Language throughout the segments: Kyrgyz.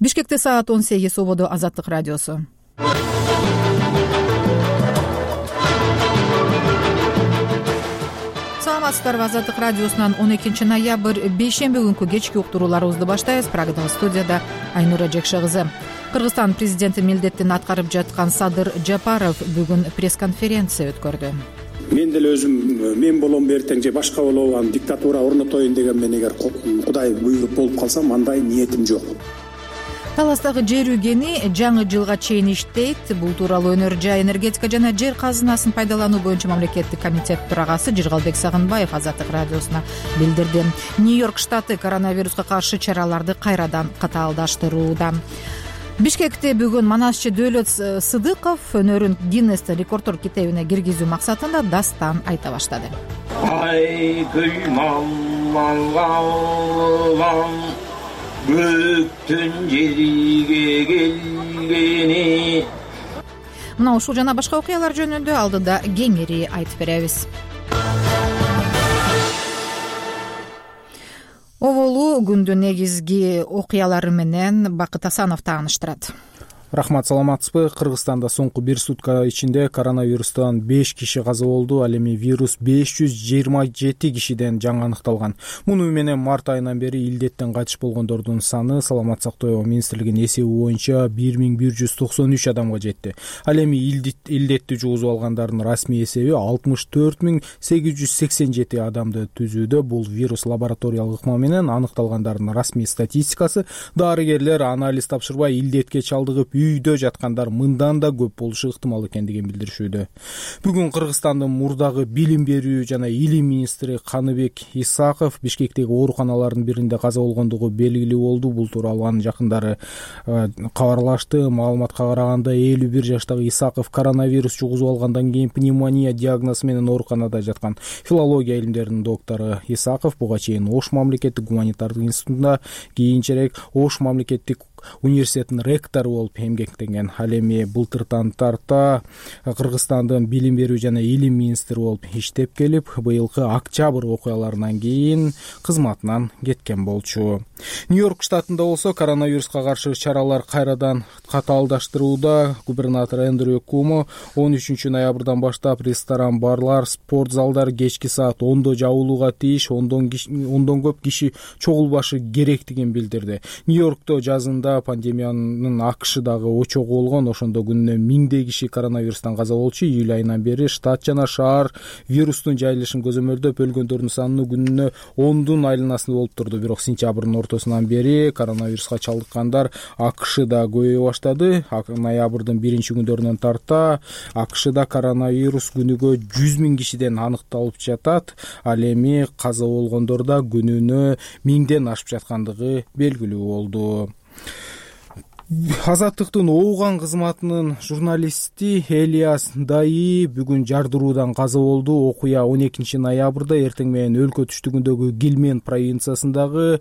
Бишкекте саат 18 ободо Азаттык радиосу. Саламатсыздарбы? Азаттык радиосунан 12 ноябрь бейшемби күнкү кечки уктурууларыбызды баштайбыз. Программада студияда Айнура Жекше кызы. Кыргызстан президенти милдетин аткарып жаткан Садыр Жапаров бүгүн пресс-конференция өткөрдү. Мен деле өзүм мен болом эртең же башка болобу, диктатура орнотоюн деген мен эгер Кудай буйруп болуп калсам, андай ниетим жок. Таластагы жер үгени жаңы жылга чейин иштейт. Бул тууралуу Өнөр жай энергетика жана жер казынасын пайдалануу боюнча мамлекеттик комитет төрагасы Жыргалбек Сагынбаев Азаттык радиосуна билдирди. Нью-Йорк штаты коронавируска каршы чараларды кайрадан катаалдаштырууда. Бишкекте бүгүн Манасчы Дөөлөт Сыдыков өнөрүн Гиннестин рекордтор китебине киргизүү максатында дастан айта баштады. Бөктүн жериге келгени. Мына ушул жана башка окуялар жөнүндө алдыда кеңири айтып беребиз. Оболу күндүн негизги окуялары менен Бакыт Асанов тааныштырат. Рахмат, саламатсызбы? Кыргызстанда соңку бир сутка ичинде коронавирустан 5 киши каза болду. Ал эми вирус 527 кишиден жаңы аныкталган. Муну менен март айынан бери илдеттен кайтыш болгондордун саны Саламат сактоо министрлигинин эсеби боюнча 1193 адамга жетти. Ал эми илдетти жугузуп алгандардын расмий эсеби 64887 адамды түзүүдө. Бул вирус лабораториялык ыкма менен аныкталгандардын расмий статистикасы. Дарыгерлер анализ тапшырбай илдетке чалдыгып үйдө жаткандар мындан да көп болушу ыктымал экендигин билдиришүүдө. Бүгүн Кыргызстандын мурдагы билим берүү жана илим министри Каныбек Исаков Бишкектеги ооруканалардын биринде каза болгондугу белгилүү болду. Бул тууралуу анын жакындары кабарлашты. Маалыматка караганда 51 жаштагы Исаков коронавирус жугузуп алгандан кийин пневмония диагнозу менен ооруканада жаткан. Филология илимдеринин доктору Исаков буга чейин Ош мамлекеттик гуманитардык институтунда, кийинчерээк Ош мамлекеттик университетинин ректору болуп эмгектенген. Ал эми былтыртан тарта Кыргызстандын билим берүү жана илим министри болуп иштеп келип, быйылкы октябрь окуяларынан кийин кызматынан кеткен болчу. Нью-Йорк штатында болсо коронавируска каршы чаралар кайрадан катаалдаштырууда. Губернатор Эндрю Кумо 13 ноябрдан баштап ресторан, барлар, спорт залдары кечки саат 10 жабылууга тийиш, 10 көп киши чогулбашы керектигин билдирди. Нью-Йоркто жазында пандемиянын АКШдагы очогу болгон. Ошондо күнүнө 1000 киши коронавирустан каза болчу. Июль айынан бери штат жана шаар вирустун жайылышын көзөмөлдөп, өлгөндөрдүн саны күнүнө 10дун айланасында болуп турду. Бирок сентябрдын ортосунан бери коронавируска чалдыккандар АКШда көбөйө баштады. Ноябрдын биринчи күндөрүнөн тарта АКШда коронавирус күнүгө 100 000 кишиден аныкталып жатат. Ал эми каза болгондор да күнүнө 1000ден ашып жаткандыгы белгилүү болду. Азаттыктын Ооган кызматынын журналисти Элияс Дайы бүгүн жардыруудан каза болду. Окуя 12 ноябрда эртең менен өлкө түштүгүндөгү Гилмен провинциясындагы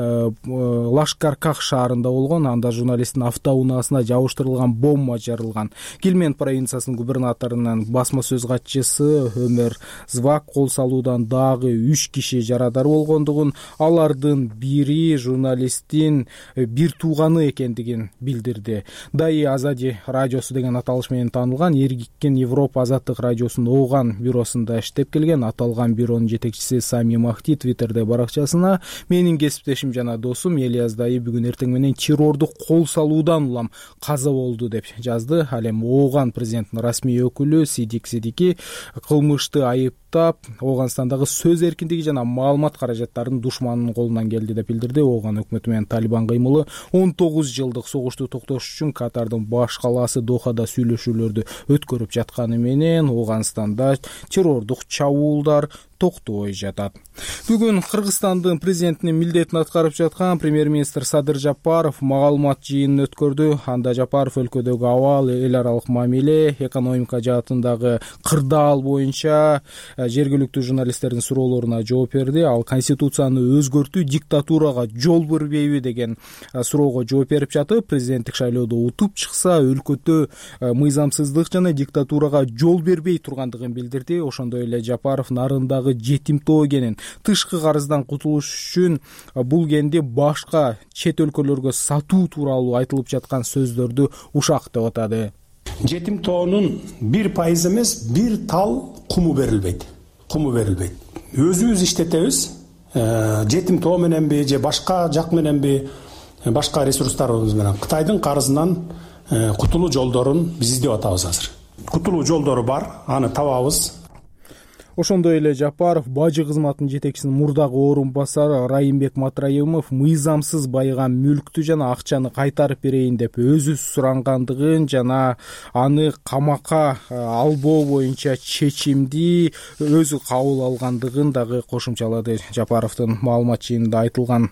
Лашкарках шаарында болгон. Анда журналисттин автоунаасына жабыштырылган бомба жарылган. Гилмен провинциясынын губернаторунун басма сөз катчысы Өмөр Звак кол салуудан дагы 3 киши жарадар болгондугун, алардын бири журналисттин бир тууганы экендигин билдирди. Дайы Азади радиосу деген аталыш менен таанылган. Эркин Европа азаттык радиосунун Ооган бюросунда иштеп келген. Аталган бюронун жетекчиси Сами Махти Твиттерде баракчасына: "Менин кесиптешим жана досум Элияс Дайы бүгүн эртең менен террордук кол салуудан улам каза болду" деп жазды. Ал эми Ооган президентинин расмий өкүлү Сидик Сидики кылмышты айыптап, Ооганстандагы сөз эркиндиги жана маалымат каражаттарынын душманынын колунан келди деп билдирди. Ооган өкмөтү менен Талибан кыймылы 19 жылдык согушту токтош үчүн Катардын баш калаасы Дохада сүйлөшүүлөрдү өткөрүп жатканы менен Ооганстанда террордук чабуулдар токтобой жатат. Бүгүн Кыргызстандын президентинин милдетин аткарып жаткан премьер-министр Садыр Жапаров маалымат жыйынын өткөрдү. Анда Жапаров өлкөдөгү абал, эл аралык мамиле, экономика жаатындагы кырдаал боюнча жергиликтүү журналисттердин суроолоруна жооп берди. Ал конституцияны өзгөртүү диктатурага жол бербейби деген суроого жооп берип жатып, президенттик шайлоодо утуп чыкса өлкөдө мыйзамсыздык жана диктатурага жол бербей тургандыгын билдирди. Ошондой эле Жапаров нарындагы жетимтоо экенин, тышкы карыздан кутулуш үчүн бул кенди башка чет өлкөлөргө сатуу тууралуу айтылып жаткан сөздөрдү ушак деп атады. Жетимтоонун 1% эмес, 1 тал куму берилбейт. Өзүбүз иштетебиз. Жетимтоо мененби же башка жак мененби, башка ресурстарыбыз менен Кытайдын карызынан кутулуу жолдорун биз издеп атабыз азыр. Кутулуу жолдору бар, аны табабыз. Ошондой эле Жапаров бажы кызматынын жетекчисинин мурдагы орун басары Райымбек Матраимов мыйзамсыз байыган мүлктү жана акчаны кайтарып берейин деп өзү сурангандыгын жана аны камакка албоо боюнча чечимди өзү кабыл алгандыгын дагы кошумчалады. Жапаровдун маалымат жыйынында айтылган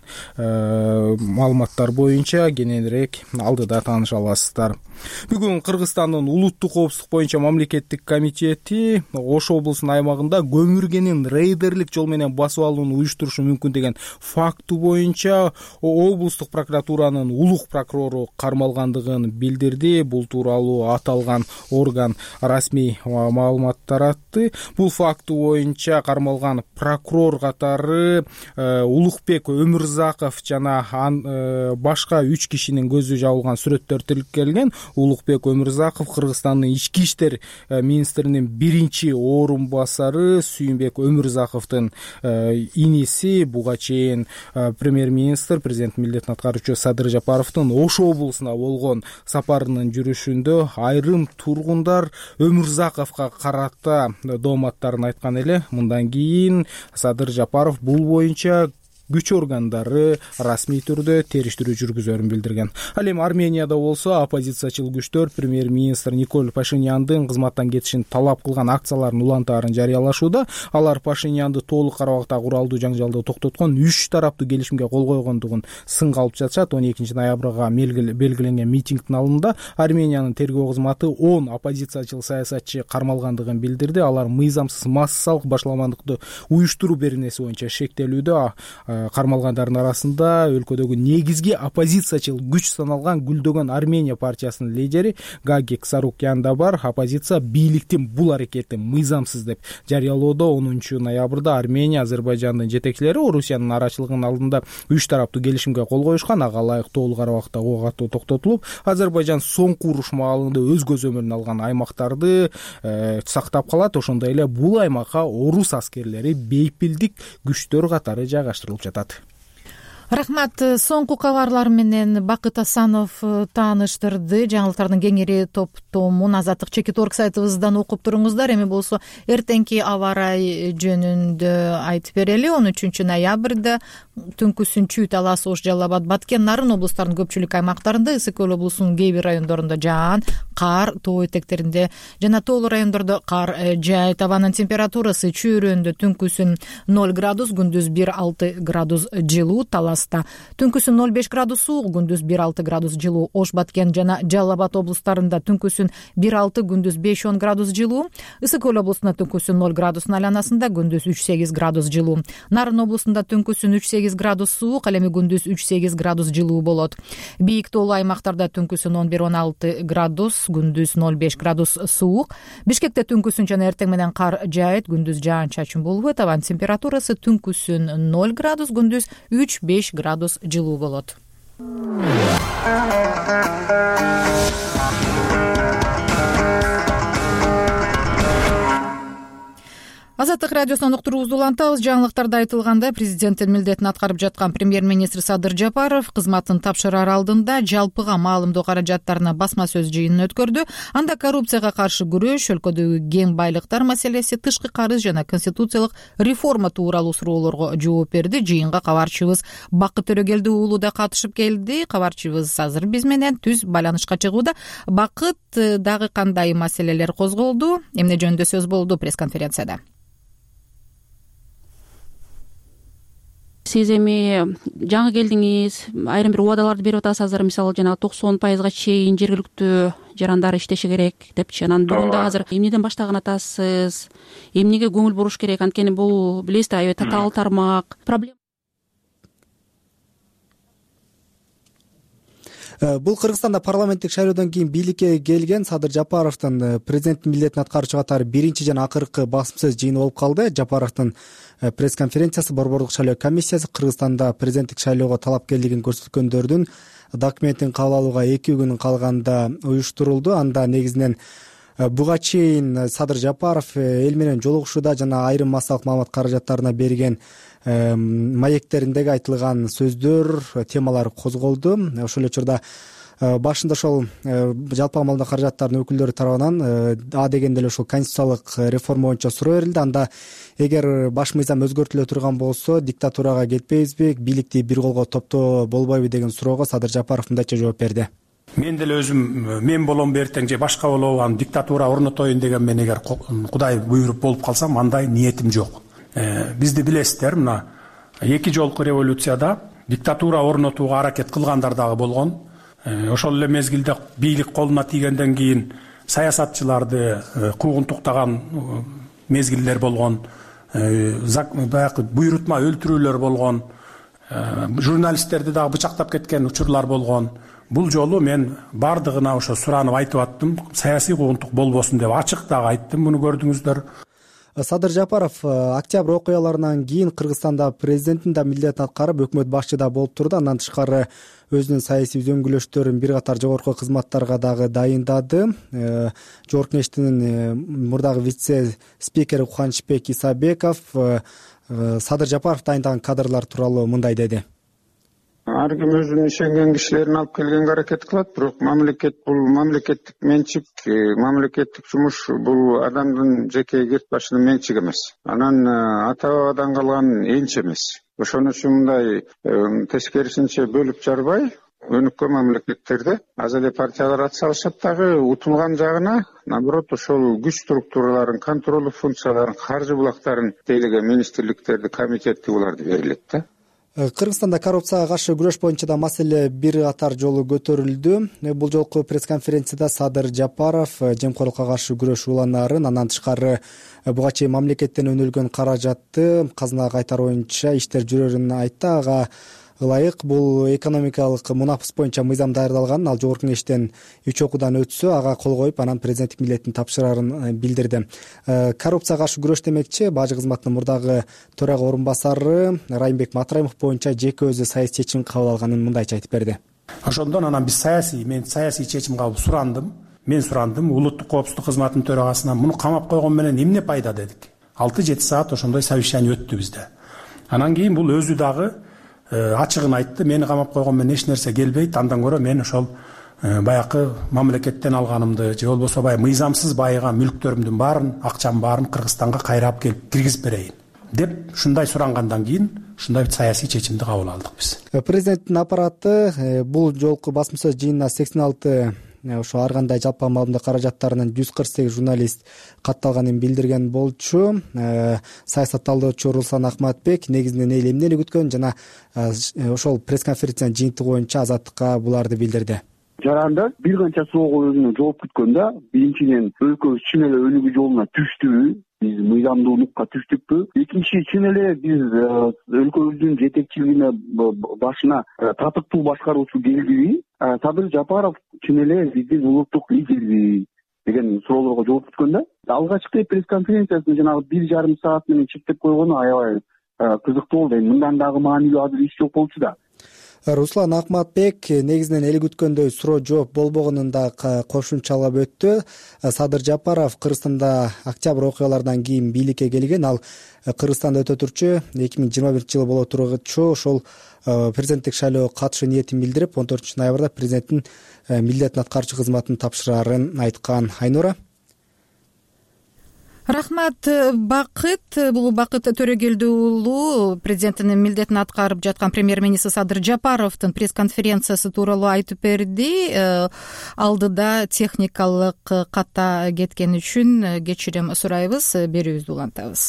маалыматтар боюнча кененирээк алдыда тааныша аласыздар. Бүгүн Кыргызстандын улуттук коопсуздук боюнча мамлекеттик комитети Ош облусунун аймагында көмүргенин рейдерлик жол менен басып алууну уюштурушу мүмкүн деген факты боюнча облустук прокуратуранын улук прокурору кармалгандыгын билдирди. Бул тууралуу аталган орган расмий маалымат таратты. Бул факты боюнча кармалган прокурор катары Улукбек Өмүрзаков жана башка 3 кишинин көзү жабылган сүрөттөр тиркелген. Улукбек Өмүрзаков Кыргызстандын ички иштер министринин биринчи орун басары, Сүйүнбек Өмүрзаковдун иниси. Буга чейин премьер-министр, президент милдетин аткаруучу Садыр Жапаровдун Ош облусуна болгон сапарынын жүрүшүндө айрым тургундар Өмүрзаковго карата дооматтарын айткан эле. Мындан кийин Садыр Жапаров бул боюнча күч органдары расмий түрдө териштирүү жүргүзөрүн билдирген. Ал эми Арменияда болсо оппозициячыл күчтөр премьер-министр Николь Пашиняндын кызматтан кетишин талап кылган акцияларын улантаарын жарыялашууда. Алар Пашинянды толук карабактагы уралдуу жаңжалды токтоткон 3 тараптуу келишимге кол койгондугун сынга алып жатышат. 12 ноябрга белгиленген митингдин алдында Армениянын тергөө кызматы 10 оппозициячыл саясатчы кармалгандыгын билдирди. Алар мыйзамсыз массалык башаламандыкты уюштуруу беренеси боюнча шектелүүдө. Кармалгандардын арасында өлкөдөгү негизги оппозициячыл күч саналган Гүлдөгөн Армения партиясынын лидери Гагик Сарукян да бар. Оппозиция бийликтин бул аракетин мыйзамсыз деп жарыялоодо. 10 ноябрда Армения, Азербайжандын жетекчилери Орусиянын арачылыгынын алдында 3 тараптуу келишимге кол коюшкан. Ага ылайык толук Карабакта ок атуу токтотулуп, Азербайжан соңку уруш маалында өз көзөмөлүнө алган аймактарды сактап калат. Ошондой эле бул аймакка орус аскерлери бейпилдик күчтөр катары жайгаштырылып жатат. Рахмат. Соңку кабарлар менен Бакыт Асанов тааныштырды. Жаңылыктардын кеңири топтомун Азаттык Чекит.орг сайтыбыздан окуп туруңуздар. Эми болсо эртеңки аба ырайы жөнүндө айтып берели. 13 ноябрда түнкүсүн Талас, Ош, Жалал Абад, Баткен, Нарын облустарынын көпчүлүк аймактарында, Ысык көл облусунун кээ бир райондорунда жаан, кар, тоо этектеринде жана тоолуу райондордо кар жаайт. Абанын температурасы чүйрөндө түнкүсүн 0 градус, күндүз 1-6 градус жылуу. Таласта түнкүсүн 0,5 градус суук, күндүз 1-6 градус жылуу. Ош, Баткен жана Жалал Абад облустарында түнкүсүн 1-6, күндүз 5-10 градус жылуу. Ысык көл облусунда түнкүсүн 0 градустун айланасында, күндүз 3-8 градус жылуу. Нарын облусунда түнкүсүн 3-8 градус суук, ал эми күндүз 3-8 градус жылуу болот. Бийик тоолуу аймактарда түнкүсүн 11-16 градус, күндүз 0,5 градус суук. Бишкекте түнкүсүн жана эртең менен кар жаайт, күндүз жаан-чачын болбойт. Абанын температурасы түнкүсүн 0 градус, күндүз 3-5 градус жылуу болот. Азаттык радиосунан уктуруубузду улантабыз. Жаңылыктарда айтылгандай, президенттин милдетин аткарып жаткан премьер-министр Садыр Жапаров кызматын тапшырар алдында жалпыга маалымдоо каражаттарына басма сөз жыйынын өткөрдү. Анда коррупцияга каршы күрөш, өлкөдөгү кең байлыктар маселеси, тышкы карыз жана конституциялык реформа тууралуу суроолорго жооп берди. Жыйынга кабарчыбыз Бакыт Төрөгелди уулу да катышып келди. Кабарчыбыз азыр биз менен түз байланышка чыгууда. Бакыт, дагы кандай маселелер козголду? Эмне жөнүндө сөз болду пресс-конференцияда? Сиз эми жаңы келдиңиз, айрым бир убадаларды берип атасыз. Азыр мисалы жана 90% чейин жергиликтүү жарандар иштеши керек депчи. Анан бүгүн да азыр эмнеден баштаган атасыз? Эмнеге көңүл буруш керек? Анткени бул билесиз, аябай татаал тармак. Проблема Бул Кыргызстанда парламенттик шайлоодон кийин бийликке келген Садыр Жапаровдун президенттин милдетин аткаруучу катары биринчи жана акыркы басым сөз жыйыны болуп калды. Жапаровдун пресс-конференциясы Борбордук шайлоо комиссиясы Кыргызстанда президенттик шайлоого талапкерлигин көрсөткөндөрдүн документин кабыл алууга 2 күн калганда уюштурулду. Анда негизинен буга чейин Садыр Жапаров эл менен жолугушууда жана айрым массалык маалымат каражаттарына берген маектериндеги айтылган сөздөр, темалар козголду. Ошол эле учурда башында ошол жалпы маалымат каражаттарынын өкүлдөрү тарабынан а дегенде эле ошол конституциялык реформа боюнча суроо берилди. Анда эгер баш мыйзам өзгөртүлө турган болсо диктатурага кетпейбизби, бийликти бир колго топтоо болбойбу деген суроого Садыр Жапаров мындайча жооп берди. Мен деле өзүм мен болом эртең же башка болобу, аны диктатура орнотоюн деген мен эгер Кудай буйруп болуп калсам андай ниетим жок. Бизди билесиздер, мына 2 жолку революцияда диктатура орнотууга аракет кылгандар дагы болгон. Ошол эле мезгилде бийлик колуна тийгенден кийин саясатчыларды куугунтуктаган мезгилдер болгон, баягы буйрутма өлтүрүүлөр болгон, журналисттерди дагы бычактап кеткен учурлар болгон. Бул жолу мен бардыгына ошо суранып айтып аттым, саясий куугунтук болбосун деп ачык дагы айттым, муну көрдүңүздөр. Садыр Жапаров октябрь окуяларынан кийин Кыргызстанда президенттин да милдетин аткарып, өкмөт башчы да болуп турду. Андан тышкары өзүнүн саясий үзөңгүлөштөрүн бир катар жогорку кызматтарга дагы дайындады. Жогорку Кеңештин мурдагы вице-спикери Кубанычбек Исабеков Садыр Жапаров дайындаган кадрлар тууралуу мындай деди. Ар ким өзүнүн ишенген кишилерин алып келгенге аракет кылат, бирок мамлекет бул мамлекеттик менчик, мамлекеттик жумуш бул адамдын жеке кирт башынын менчиги эмес. Анан ата бабадан калган энч эмес. Ошон үчүн мындай тескерисинче бөлүп жарбай, өнүккөн мамлекеттерде аз эле партиялар ат салышат дагы утулган жагына, наоборот, ошол күч структураларын, контролдук функцияларын, каржы булактарын тейлеген министрликтерди, комитетти буларды берилет да. Кыргызстанда коррупцияга каршы күрөш боюнча да маселе бир катар жолу көтөрүлдү. Бул жолку пресс-конференцияда Садыр Жапаров жемкорлукка каршы күрөш уланаарын, андан тышкары буга чейин мамлекеттен өнүлгөн каражатты казынага кайтаруу боюнча иштер жүрөрүн айтты. Ага ылайык бул экономикалык мунапыс боюнча мыйзам даярдалган, ал жогорку кеңештен 3 окуудан өтсө ага кол коюп, анан президенттик милдетин тапшырарын билдирди. Коррупцияга каршы күрөш демекчи, бажы кызматынын мурдагы төрага орун басары Райымбек Матраимов боюнча жеке өзү саясий чечим кабыл алганын мындайча айтып берди. Ошондон анан биз саясий чечим кабыл сурандым, улуттук коопсуздук кызматынын төрагасынан муну камап койгон менен эмне пайда дедик. 6-7 саат ошондой совещание өттү бизде. Анан кийин бул өзү дагы ачыгын айтты, мени камап койгон менен эч нерсе келбейт, андан көрө мен ошол баягы мамлекеттен алганымды же болбосо мыйзамсыз байыган мүлктөрүмдүн баарын, акчамдын баарын Кыргызстанга кайрап келип киргизип берейин деп ушундай сурангандан кийин ушундай саясий чечимди кабыл алдык биз. Президенттин аппараты бул жолку басым сөз жыйынына 86 ошо ар кандай жалпы маалымат каражаттарынын 148 журналист катталганын билдирген болчу. Саясатталдоочу Руслан Акматбек негизинен эл эмнени күткөн жана ошол пресс-конференциянын жыйынтыгы боюнча Азаттыкка буларды билдирди. Жаранда бир канча суроого өзүнө жооп күткөн да, биринчиден өлкөбүз чын эле өнүгүү жолуна түштүбү, биз мыйзамдуулукка түштүкпү? Экинчи, чын эле биз өлкөбүздүн жетекчилигине башына татыктуу башкаруучу келдиби? Садыр Жапаров чын эле биздин улуттук лидерби деген суроолорго жооп күткөн да. Алгачкы пресс-конференциясын жанагы 1,5 саат менен чектеп койгону аябай кызыктуу болду. Мындан дагы маанилүү адыр иш жок болчу да. Руслан Акматбек негизинен эл күткөндөй суроо жооп болбогонун да кошумчалап өттү. Садыр Жапаров Кыргызстанда октябрь окуяларынан кийин бийликке келген, ал Кыргызстанда өтө турчу 2021-жылы боло тургучу ошол президенттик шайлоого катышуу ниетин билдирип, 14-ноябрда президенттин милдетин аткаруучу кызматын тапшырарын айткан. Айнура. Рахмат, Бакыт. Бул Бакыт Төрөгелди уулу президенттин милдетин аткарып жаткан премьер-министр Садыр Жапаровдун пресс-конференциясы тууралуу айтып берди. Алдыда техникалык ката кеткен үчүн кечирим сурайбыз, берүүбүздү улантабыз.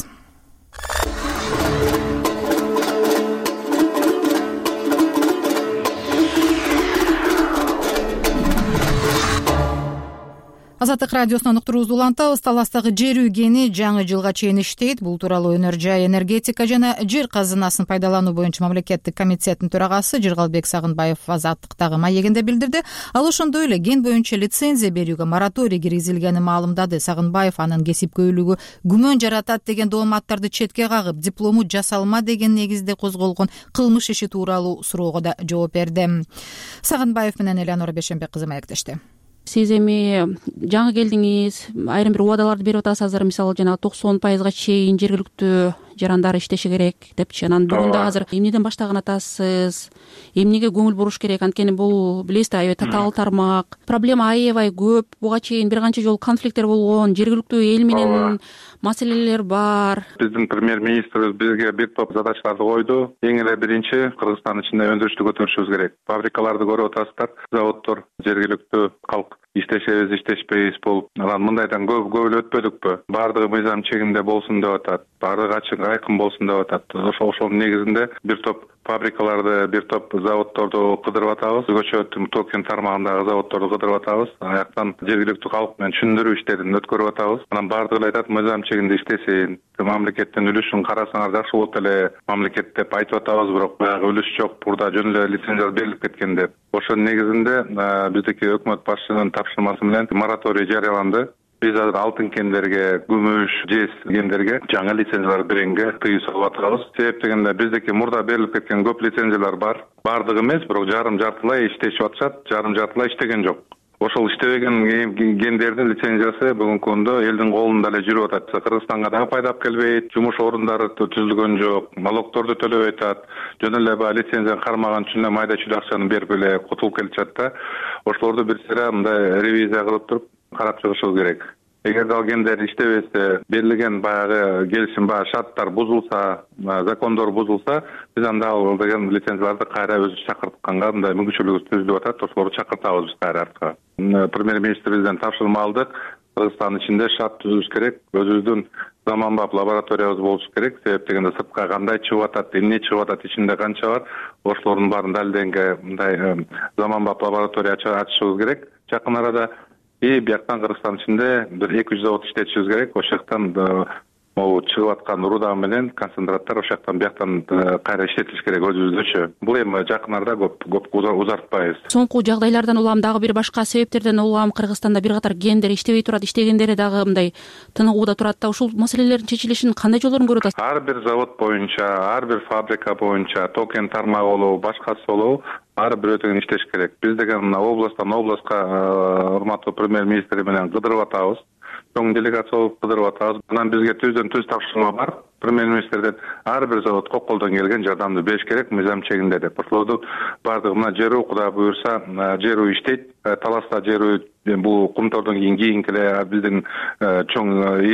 Азаттык радиосунан уктуруубузду улантабыз. Таластагы жер үйгени жаңы жылга чейин иштейт. Бул тууралуу Өнөр жай энергетика жана жер казынасын пайдалануу боюнча мамлекеттик комитеттин төрагасы Жыргалбек Сагынбаев Азаттыктагы маегинде билдирди. Ал ошондой эле ген боюнча лицензия берүүгө мораторий киргизилгенин маалымдады. Сагынбаев анын кесипкөйлүгү күмөн жаратат деген дооматтарды четке кагып, диплому жасалма деген негизде козголгон кылмыш иши тууралуу суроого да жооп берди. Сагынбаев менен Элеонора Бешенбек кызы маектешти. Сиз эми жаңы келдиңиз, айрым бир убадаларды берип атасыз. Азыр мисалы жанагы 90% чейин жергиликтүү жарандар иштеши керек депчи. Анан бүгүн да азыр эмнеден баштаган атасыз? Эмнеге көңүл буруш керек? Анткени бул билесиз, аябай татаал тармак. Проблема аябай көп. Буга чейин бир канча жолу конфликттер болгон, жергиликтүү эл менен маселелер бар. Биздин премьер-министрибиз бизге бир топ задачаларды койду. Эң эле биринчи, Кыргызстан ичинде өндүрүштү көтөрүшүбүз керек. Фабрикаларды көрүп атасыздар, заводдор, жергиликтүү калк иштешебиз, иштешпейбиз болуп, анан мындайдан көп эле өтпөдүкпү? Баардыгы мыйзам чегинде болсун деп атат. Баардыгы ачык, айкын болсун деп атат. Ошонун негизинде бир топ фабрикаларды, бир топ заводдорду кыдырып атабыз. Өзгөчө Токен тармагындагы заводдорду кыдырып атабыз. Аяктан жергиликтүү калк менен түшүндүрүү иштерин өткөрүп атабыз. Анан баардыгы эле айтат, мыйзам чегинде иштесин, мамлекеттин үлүшүн карасаңар жакшы болот эле мамлекет деп айтып атабыз, бирок баягы үлүш жок, бурда жөн эле лицензия берилип кеткен деп. Ошонун негизинде биздики өкмөт башчынын тапшырмасы менен мораторий жарыяланды. Биз азыр алтын кендерге, күмүш, жез кендерге жаңы лицензиялар бергенге тыюу салып атабыз. Себеп дегенде биздики мурда берилип кеткен көп лицензиялар бар. Бардыгы эмес, бирок жарым-жартылай иштешип атышат, жарым-жартылай иштеген жок. Ошол иштебеген кендердин лицензиясы бүгүнкү күндө элдин колунда эле жүрүп атат. Кыргызстанга дагы пайда алып келбейт, жумуш орундары түзүлгөн жок, налогторду төлөбөй атат. Жөн эле баягы лицензияны кармаган үчүн эле майда-чүйдө акчаны берип эле кутулуп келишат да. Ошолорду бир сыйра мындай ревизия кылып туруп карап чыгышыбыз керек. Эгерде ал кендер иштебесе, берилген баягы келишим, баягы шарттар бузулса, закондор бузулса, биз анда ал деген лицензияларды кайра өзүбүз чакыртканга мындай мүмкүнчүлүгүбүз түзүлүп атат. Ошолорду чакыртабыз биз кайра артка. Премьер-министрибизден тапшырма алдык. Кыргызстан ичинде шарт түзүш керек. Өзүбүздүн заманбап лабораториябыз болуш керек. Себеп дегенде сыртка кандай чыгып атат, эмне чыгып атат, ичинде канча бар. Ошолордун баарын далилдегенге мындай заманбап лаборатория ачышыбыз керек. Жакын арада бияктан Кыргызстан ичинде бир 200 завод иштетишибиз керек. Ошол жактан могу чыгып аткан руда менен концентраттар ошол жактан бияктан кайра иштетилиш керек өзүбүздөчү. Бул эми жакын арада көп узартпайбыз. Соңку жагдайлардан улам дагы бир башка себептерден улам Кыргызстанда бир катар кендер иштебей турат, иштегендери дагы мындай тыныгууда турат да. Ушул маселелердин чечилишин кандай жолдорун көрүп атасыз? Ар бир завод боюнча, ар бир фабрика боюнча, токен тармагы болобу, башкасы болобу, ар бир өтөгөн иштеш керек. Биз деген мына областтан областка урматтуу премьер-министр менен кыдырып атабыз. Чоң делегация болуп кыдырып атабыз. Анан бизге түздөн түз тапшырма бар. Премьер-министрден ар бир заводко колдон келген жардамды бериш керек мыйзам чегинде деп. Ошолорду баардыгы мына жерүү Кудай буюрса, жерүү иштейт. Таласта жерүү бул кумтордон кийинки эле биздин чоң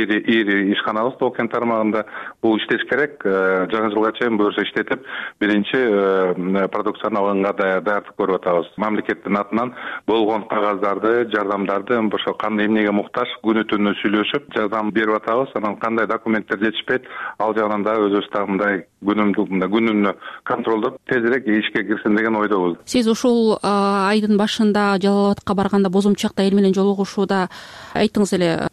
ири ишканабыз Токен тармагында. Бул иштеш керек. Жаңы жылга чейин буюрса иштетип, биринчи продукцияны алганга даярдык көрүп атабыз. Мамлекеттин атынан болгон кагаздарды, жардамдарды ошо кандай эмнеге муктаж күнү түнү сүйлөшүп жардам берип атабыз. Анан кандай документтер жетишпейт, ал жагынан дагы өзүбүз дагы мындай күнүнө контролдоп тезирээк ишке кирсин деген ойдобуз. Сиз ушул айдын башында Жалал-Абадка барганда Бозумчакта эл менен жолугушууда айттыңыз эле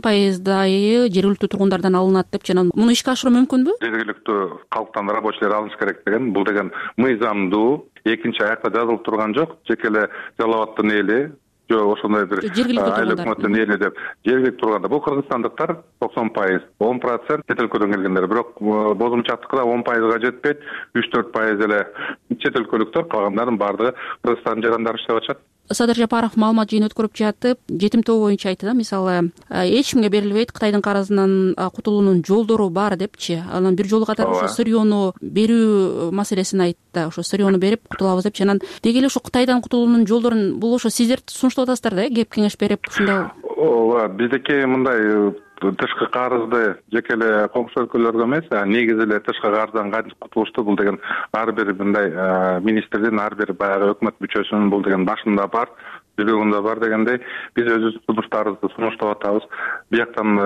90% жергиликтүү тургундардан алынат деп, жана муну ишке ашыруу мүмкүнбү? Жергиликтүү калктан рабочийлер алыныш керек деген, бул деген мыйзамдуу, экинчи аякта жазылып турган жок. Жеке эле Жалал-Абадтын эли жок ошондой бир айыл өкмөттүн эли деп жергиликтүү турганда бул кыргызстандыктар 90%, 10% чет өлкөдөн келгендер. Бирок Бозумчактыкта 10%га жетпейт, 3-4% эле чет өлкөлүктөр, калгандардын баардыгы Кыргызстандын жарандары иштеп атышат. Садыр Жапаров маалымат жыйын өткөрүп жатып, жетимтөө боюнча айтты да, мисалы эч кимге берилбейт, Кытайдын карызынан кутулуунун жолдору бар депчи. Анан бир жолу катар ошо сырьёну берүү маселесин айтты. Ошо сырьёну берип кутулабыз депчи. Анан деги эле ушу Кытайдан кутулуунун жолдорун бул ошо сиздер сунуштап атасыздар да, кеп кеңеш берип ушундай. Ооба, биздики мындай тышкы карызды жеке эле коңшу өлкөлөргө эмес, негизи эле тышкы карыздан кантип кутулушту бул деген ар бир мындай министрдин, ар бир баягы өкмөт мүчөсүнүн бул деген башында бар, жүрөгүндө бар дегендей, биз өзүбүз сунуштарыбызды сунуштап атабыз. Бияктан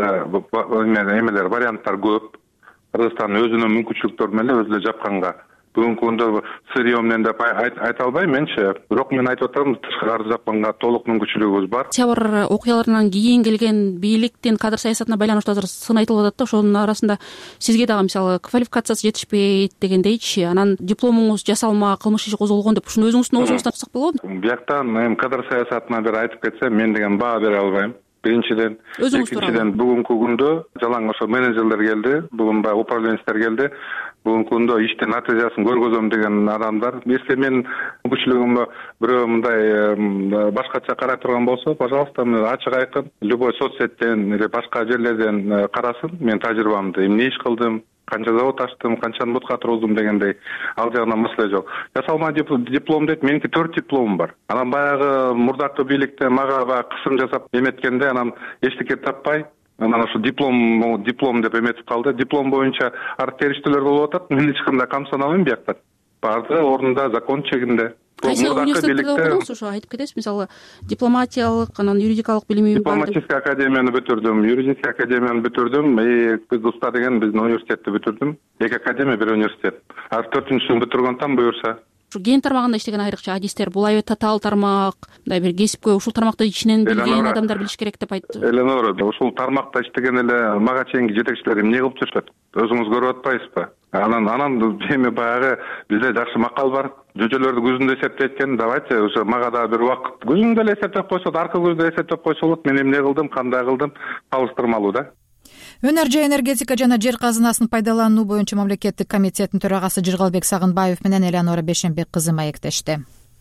баягы эмелер, варианттар көп. Кыргызстан өзүнүн мүмкүнчүлүктөрү менен өзү эле жапканга бүгүнкү күндө сырье менен деп айта албайм менчи, бирок мен айтып атам, тышкары жакканга толук мүмкүнчүлүгүбүз бар. Октябрь окуяларынан кийин келген бийликтин кадр саясатына байланыштуу азыр сын айтылып атат да, ошонун арасында сизге дагы мисалы квалификациясы жетишпейт дегендейчи, анан дипломуңуз жасалма, кылмыш иши козголгон деп ушуну өзүңүздүн оозуңуздан уксак болобу? Бияктан эми кадр саясатына бир айтып кетсем, мен деген баа бере албайм. Биринчиден, экинчиден бүгүнкү күндө жалаң ошо менеджерлер келди, бүгүн баягы управленецтер келди. Бүгүнкү күндө иштин натыйжасын көргөзөм деген адамдар. Если мен мүмкүнчүлүгүм бирөө мындай башкача карай турган болсо, пожалуйста, ачык айкын, любой соцсеттен или башка жерлерден карасын, мен тажрыйбамды, эмне иш кылдым, канча завод ачтым, канчаны бутка тургуздум дегендей, ал жагынан маселе жок. Жасалма диплом дейт, меники 4 дипломум бар. Анан баягы мурдакы бийликте мага баягы кысым жасап эметкенде, анан эчтеке таппай, анан ошо диплом деп эметип калды. Диплом боюнча ар териштүүлөр болуп атат. Мен эч кандай камсанабайм биякта. Баардыгы ордунда, закон чегинде. Кайсы университетте окудуңуз? Ошо айтып кетесиз, мисалы дипломатиялык, анан юридикалык билимим бар. Дипломатический академияны бүтүрдүм, юридический академияны бүтүрдүм, биз уста деген биздин университетти бүтүрдүм. 2 академия, 1 университет. Ар 4-сүн бүтүргөндөн буюрса. Ушу ген тармагында иштеген айрыкча адистер, бул аябай татаал тармак, мындай бир кесипкөй ушул тармакты ичинен билген адамдар билиш керек деп айтты. Эленора, ушул тармакта иштеген эле мага чейинки жетекчилер эмне кылып жүрүшөт? Өзүңүз көрүп атпайсызбы? Анан эми баягы бизде жакшы макал бар. Жөжөлөрдү күзүндө эсептейт экен. Давайте уже мага да бир убакыт күзүндө эле эсептеп койсо, аркы күздө эсептеп койсо болот. Мен эмне кылдым, кандай кылдым, салыштырмалуу да. Өнөр энергетика жана жер казынасын пайдалануу боюнча мамлекеттик комитеттин төрагасы Жыргалбек Сагынбаев менен Эленора Бешенбек кызы маектешти.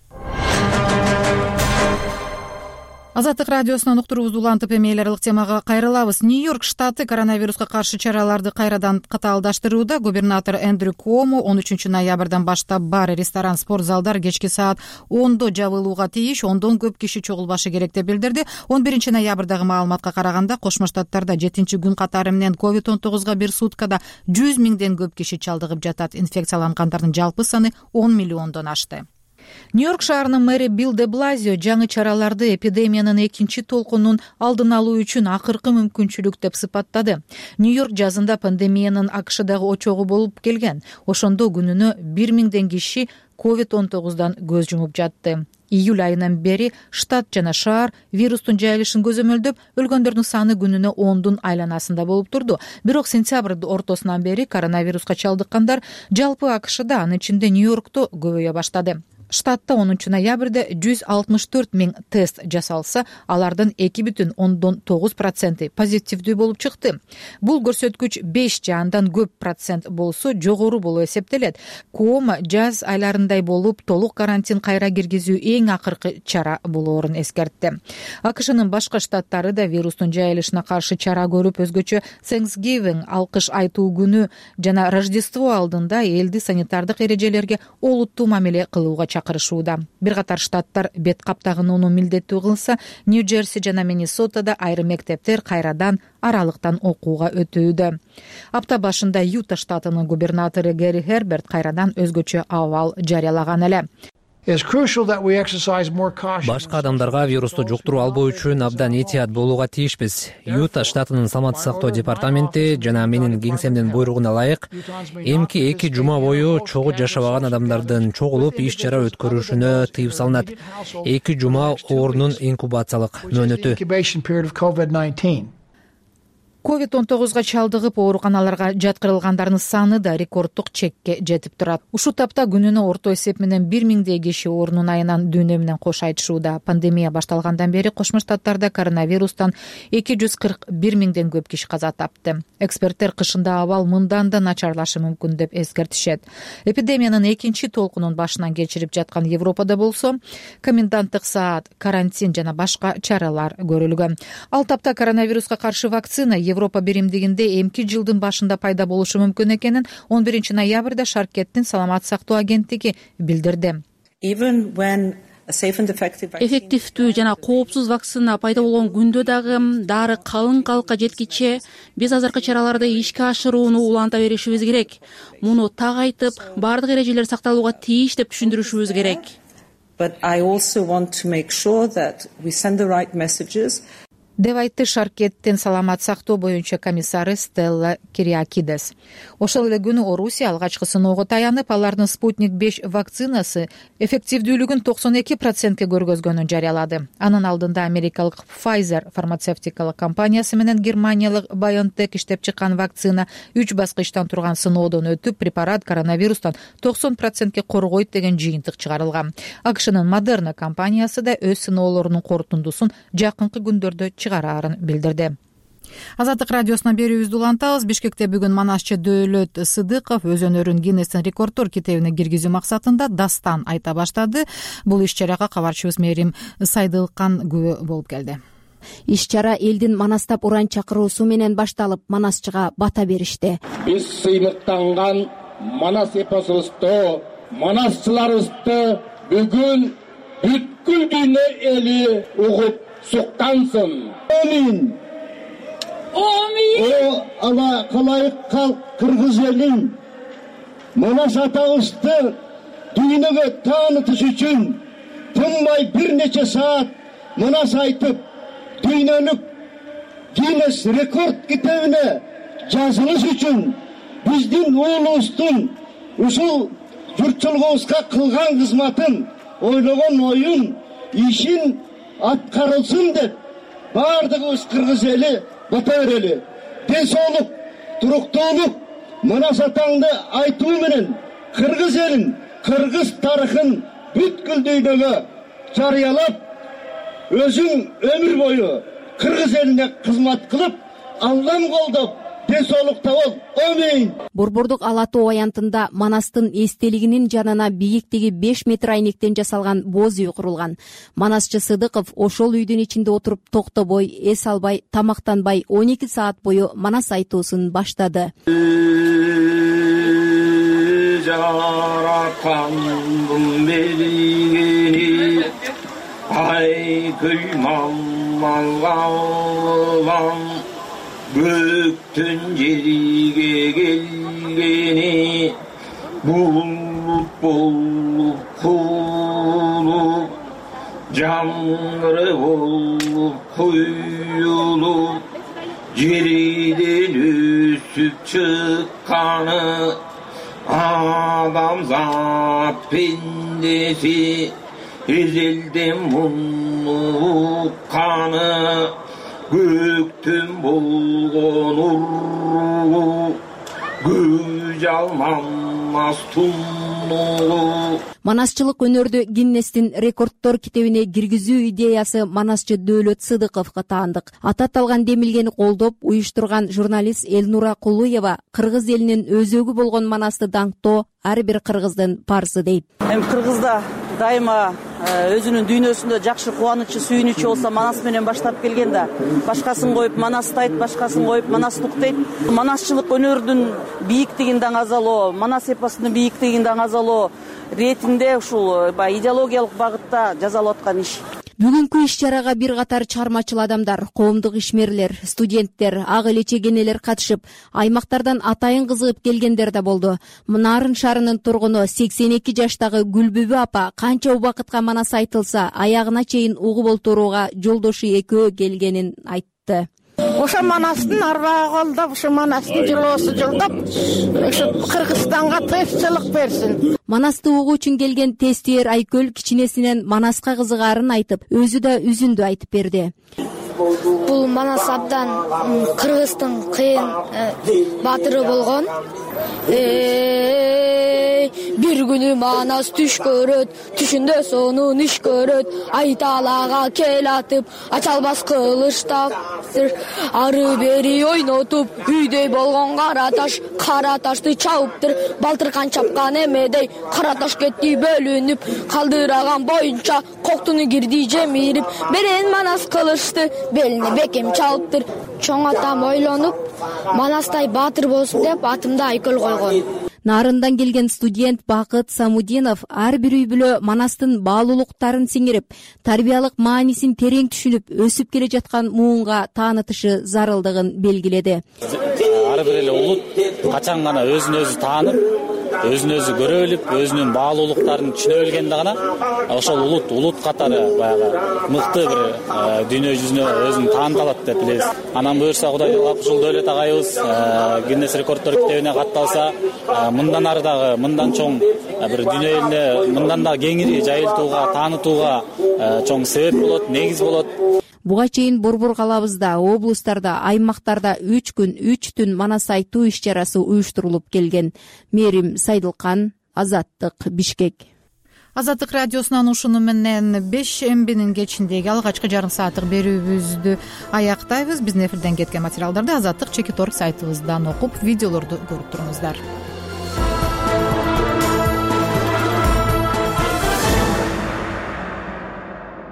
Азаттык радиосунан уктуруубузду улантып эми эл аралык темага кайрылабыз. Нью-Йорк штаты коронавируска каршы чараларды кайрадан катаалдаштырууда. Губернатор Эндрю Куомо 13 ноябрдан баштап бар, ресторан, спорт залдар кечки саат 10 жабылууга тийиш, 10дон көп киши чогулбашы керек деп билдирди. 11 ноябрдагы маалыматка караганда Кошмо Штаттарда 7-күн катары менен COVID-19 бир суткада 100 миңден көп киши чалдыгып жатат. Инфекциялангандардын жалпы саны 10 миллиондон ашты. Нью-Йорк шаарынын мэри Билл де Блазио жаңы чараларды эпидемиянын экинчи толкунун алдын алуу үчүн акыркы мүмкүнчүлүк деп сыпаттады. Нью-Йорк жазында пандемиянын АКШдагы очогу болуп келген. Ошондо күнүнө 1000ден киши COVID-19 көз жумуп жатты. Июль айынан бери штат жана шаар вирустун жайылышын көзөмөлдөп, өлгөндөрдүн саны күнүнө 10дун айланасында болуп турду. Бирок сентябрь ортосунан бери коронавируска чалдыккандар жалпы АКШда, анын ичинде Нью-Йоркто көбөйө баштады. Штатта 10 ноябрда 164 миң тест жасалса, алардын 2,9% позитивдүү болуп чыкты. Бул көрсөткүч 5 же андан көп процент болсо жогору болуп эсептелет. Куомо жаз айларындай болуп, толук карантин кайра киргизүү эң акыркы чара болоорун эскертти. АКШнын башка штаттары да вирустун жайылышына каршы чара көрүп, өзгөчө Thanksgiving, алкыш айтуу күнү жана Рождество алдында элди санитардык эрежелерге олуттуу мамиле кылууга чакырышууда. Бир катар штаттар бет кап тагынууну милдеттүү кылса, Нью-Джерси жана Миннесотада айрым мектептер кайрадан аралыктан окууга өтүүдө. Апта башында Юта штатынын губернатору Гэри Херберт кайрадан өзгөчө абал жарыялаган эле. Башка адамдарга вирусту жуктуруп албоо үчүн абдан этият болууга тийишпиз. Юта штатынын саламаттык сактоо департаменти жана менин кеңсемдин буйругуна ылайык эмки 2 жума бою чогуу жашабаган адамдардын чогулуп иш чара өткөрүшүнө тыюу салынат. 2 жума оорунун инкубациялык мөөнөтү. COVID-19 чалдыгып ооруканаларга жаткырылгандардын саны да рекорддук чекке жетип турат. Ушул тапта күнүнө орто эсеп менен 1000дей киши оорунун айынан дүйнө менен кош айтышууда. Пандемия башталгандан бери Кошмо Штаттарда коронавирустан 241 миңден көп киши каза тапты. Эксперттер кышында абал мындан да начарлашы мүмкүн деп эскертишет. Эпидемиянын экинчи толкунун башынан кечирип жаткан Европада болсо, коменданттык саат, карантин жана башка чаралар көрүлгөн. Ал тапта коронавируска каршы вакцина Европа биримдигинде эмки жылдын башында пайда болушу мүмкүн экенин 11 ноябрда Шаркеттин саламаттык сактоо агенттиги билдирди. Эффективдүү жана коопсуз вакцина пайда болгон күндө дагы дары калың калкка жеткиче биз азыркы чараларды ишке ашырууну уланта беришибиз керек. Муну так айтып, бардык эрежелер сакталууга тийиш деп түшүндүрүшүбүз керек. деп айтты Шаркеттин саламат сактоо боюнча комиссары Стелла Кириакидес. Ошол эле күнү Орусия алгачкы сыноого таянып, алардын Спутник 5 вакцинасы эффективдүүлүгүн 92%ке көргөзгөнүн жарыялады. Анын алдында америкалык Pfizer фармацевтикалык компаниясы менен германиялык BioNTech иштеп чыккан вакцина 3 баскычтан турган сыноодон өтүп, препарат коронавирустан 90%ке коргойт деген жыйынтык чыгарылган. АКШнын Moderna компаниясы да өз сыноолорунун корутундусун жакынкы күндөрдө чыгараарын билдирди. Азаттык радиосуна берүүбүздү улантабыз. Бишкекте бүгүн манасчы Дөөлөт Сыдыков өз өнөрүн Гиннестин рекорддор китебине киргизүү максатында дастан айта баштады. Бул иш-чарага кабарчыбыз Мээрим Сайдылкан күбө болуп келди. Иш-чара элдин манастап уран чакыруусу менен башталып, манасчыга бата беришти. Биз сыймыктанган манас эпосубузду, манасчыларыбызды бүгүн бүткүл дүйнө эли угуп суккансын. Амин. Ала калайык калк кыргыз элин манас атабызды дүйнөгө таанытыш үчүн тынбай бир нече саат манас айтып, дүйнөлүк Гиннес рекорд китебине жазылыш үчүн биздин уулубуздун ушул журтчулугубузга кылган кызматын, ойлогон оюн, ишин аткарылсын деп баардыгыбыз кыргыз эли бата берели. Ден соолук, туруктуулук, манас атаңды айтуу менен кыргыз элин, кыргыз тарыхын бүткүл дүйнөгө жарыялап, өзүң өмүр бою кыргыз элине кызмат кылып, Аллам колдоп, ден соолукта бол. Амин. Борбордук Ала тоо аянтында Манастын эстелигинин жанына бийиктиги 5 метр айнектен жасалган боз үй курулган. Манасчы Сыдыков ошол үйдүн ичинде отуруп токтобой, эс албай, тамактанбай 12 саат бою манас айтуусун баштады. Жараткандын беригени ай кыймалган бөктүн жериге келгени булут болуп куулуп, жаңгыры болуп куюлуп, жериден өсүп чыкканы адамзат пендеси эзелден муну укканы көктүн болгон уруу көз алмас туннугу. Манасчылык өнөрдү Гиннестин рекорддор китебине киргизүү идеясы манасчы Дөөлөт Сыдыковго таандык. Аты аталган демилгени колдоп уюштурган журналист Элнура Кулуева кыргыз элинин өзөгү болгон манасты даңктоо ар бир кыргыздын парзы дейт. Кыргызда дайыма өзүнүн дүйнөсүндө жакшы кубанычы, сүйүнүчү болсо манас менен баштап келген да. Башкасын коюп манастайт, башкасын коюп манаслыктайт. Манасчылык өнөрдүн бийиктигин даңазалоо, манас эпосунун бийиктигин даңазалоо ретинде ушул идеологиялык багытта жазалып аткан иш. Бүгүнкү иш-чарага бир катар чыгармачыл адамдар, коомдук ишмерлер, студенттер, ак элече кенелер катышып, аймактардан атайын кызыгып келгендер да болду. Нарын шаарынын тургуну 82 жаштагы Гүлбүбү апа канча убакытка манас айтылса, аягына чейин угуп олтурууга жолдошу экөө келгенин айтты. Ошо манастын арбагы колдоп, ошо манастын жылоосу жылдап, ошо Кыргызстанга тынччылык берсин. Манасты угуу үчүн келген Тестиер Айкөл кичинесинен манаска кызыгаарын айтып, өзү да үзүндү айтып берди. Бул манас абдан Кыргыздын кыйын баатыры болгон. Бир күнү манас түш көрөт, түшүндө сонун иш көрөт. Айталага кел атып, ачалбас кылычтактыр. Ары бери ойнотуп, үйдөй болгон кара ташты чабыптыр. Балтыркан чапкан эмедей, кара таш кетти бөлүнүп, калдыраган боюнча коктуну кирди жемирип, берен манас кылычты, белине бекем чалыптыр. Чоң атам ойлонуп, манастай баатыр болсун деп атымды Айкөл койгон. Нарындан келген студент Бакыт Самудинов ар бир үй бүлө манастын баалуулуктарын сиңирип, тарбиялык маанисин терең түшүнүп, өсүп келе жаткан муунга таанытышы зарылдыгын белгиледи. Ар бир эле улут качан гана өзүн өзү таанып, өзүн өзү көрө билип, өзүнүн баалуулуктарын түшүнө билгенде гана ошол улут катары баягы мыкты бир дүйнө жүзүнө өзүн тааныта алат деп билебиз. Анан буюрса Кудай Ушул Дөөлөт агайыбыз Гиннес рекорддор китебине катталса, мындан ары дагы мындан чоң бир дүйнө элине мындан да кеңири жайылтууга, таанытууга чоң себеп болот, негиз болот. Буга чейин Борбор калабызда, облустарда, аймактарда 3 күн 3 түн манас айтуу иш чарасы уюштурулуп келген. Мерим Сайдылкан, Азаттык, Бишкек. Азаттык радиосунан ушуну менен 5-шембинин кечиндеги алгачкы жарым сааттык берүүбүздү аяктайбыз. Биздин эфирден кеткен материалдарды Азаттык Чекитор сайтыбыздан окуп, видеолорду көрүп туруңуздар.